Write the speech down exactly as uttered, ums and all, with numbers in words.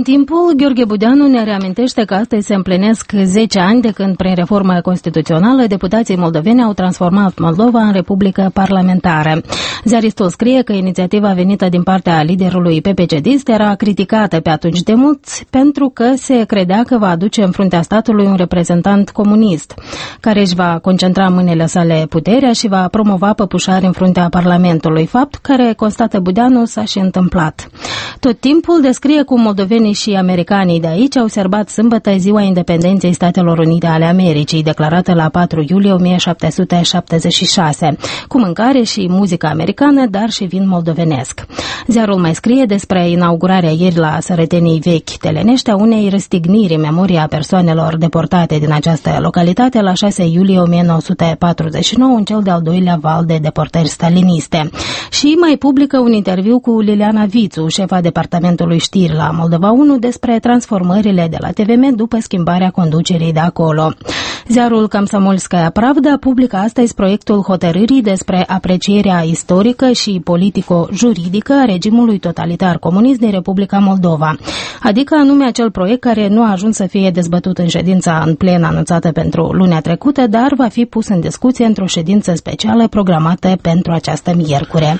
Trecând timpul, Gheorghe Budeanu ne reamintește că astăzi se împlinesc zece ani de când, prin reforma constituțională, deputații moldoveni au transformat Moldova în republică parlamentară. Ziaristul scrie că inițiativa venită din partea liderului P P C-dist era criticată pe atunci de mulți pentru că se credea că va aduce în fruntea statului un reprezentant comunist, care își va concentra în mâinile sale puterea și va promova păpușari în fruntea Parlamentului, fapt care, constată Budeanu, s-a și întâmplat. Tot timpul descrie cum moldovenii și americanii de aici au sărbat sâmbătă Ziua Independenței Statelor Unite ale Americii, declarată la patru iulie o mie șapte sute șaptezeci și șase, cu mâncare și muzică americană, dar și vin moldovenesc. Ziarul mai scrie despre inaugurarea ieri la Sărătenii Vechi Telenești a unei răstigniri în memoria persoanelor deportate din această localitate la șase iulie o mie nouă sute patruzeci și nouă, în cel de-al doilea val de deportări staliniste. Și mai publică un interviu cu Liliana Vițu, șefa departamentului știri la Moldova unu, despre transformările de la T V M după schimbarea conducerii de acolo. Ziarul Comsomolskaya Pravda publică astăzi proiectul hotărârii despre aprecierea istorică și politico-juridică a regimului totalitar comunist din Republica Moldova, adică anume acel proiect care nu a ajuns să fie dezbătut în ședința în plen anunțată pentru lunea trecută, dar va fi pus în discuție într-o ședință specială programată pentru această miercure.